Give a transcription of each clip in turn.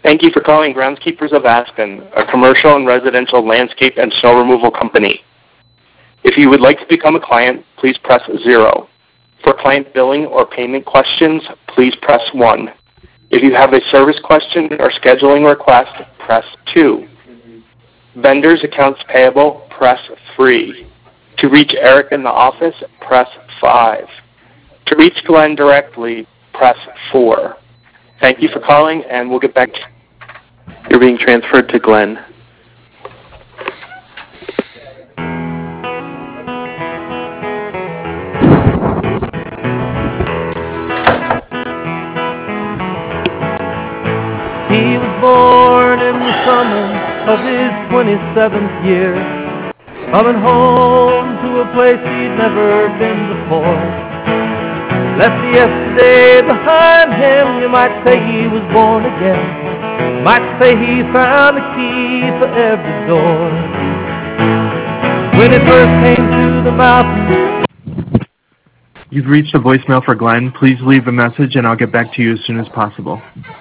Thank you for calling Groundskeepers of Aspen, a commercial and residential landscape and snow removal company. If you would like to become a client, please press 0. For client billing or payment questions, please press 1. If you have a service question or scheduling request, press 2. Vendors accounts payable, press 3. To reach Eric in the office, press 5. To reach Glenn directly, press 4. Thank you for calling, and we'll get back to you. You're being transferred to Glenn. He was born in the summer of his 27th year, coming home to a place he'd never been before. Left yesterday behind him, you might say he was born again. Might say he found a key for every door. When he first came to the mountains. You've reached the voicemail for Glenn. Please leave a message and I'll get back to you as soon as possible.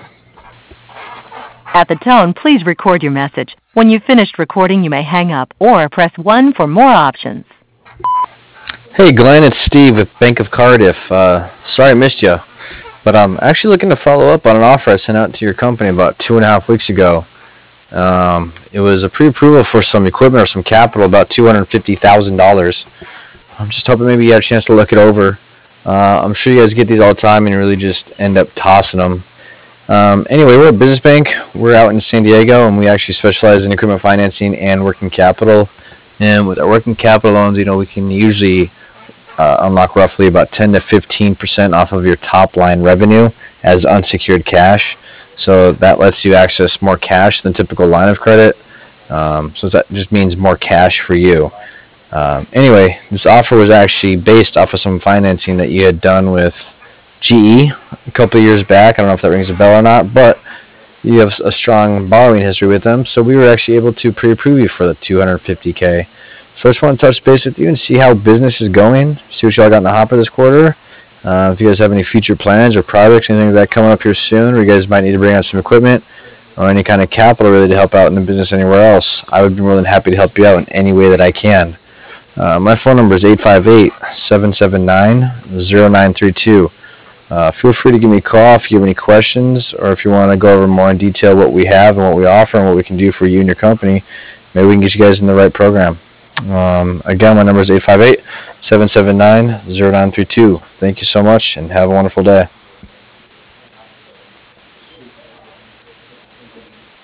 At the tone, please record your message. When you've finished recording, you may hang up or press 1 for more options. Hey Glenn, it's Steve with Bank of Cardiff. Sorry I missed you, but I'm actually looking to follow up on an offer I sent out to your company about 2.5 weeks ago. It was a pre-approval for some equipment or some capital, about $250,000. I'm just hoping maybe you had a chance to look it over. I'm sure you guys get these all the time and you really just end up tossing them. Anyway, we're a business bank. We're out in San Diego, and we actually specialize in equipment financing and working capital. And with our working capital loans, we can usually unlock roughly about 10 to 15% off of your top line revenue as unsecured cash. So that lets you access more cash than typical line of credit. So that just means more cash for you. Anyway, this offer was actually based off of some financing that you had done with GE a couple of years back. I don't know if that rings a bell or not, but you have a strong borrowing history with them, so we were actually able to pre-approve you for the $250K. So I just want to touch base with you and see how business is going, see what y'all got in the hopper this quarter. If you guys have any future plans or projects, anything like that coming up here soon, or you guys might need to bring out some equipment or any kind of capital really to help out in the business anywhere else, I would be more than happy to help you out in any way that I can. My phone number is 858-779-0932. Feel free to give me a call if you have any questions, or if you want to go over more in detail what we have and what we offer and what we can do for you and your company. Maybe we can get you guys in the right program. Again, my number is 858-779-0932. Thank you so much, and have a wonderful day.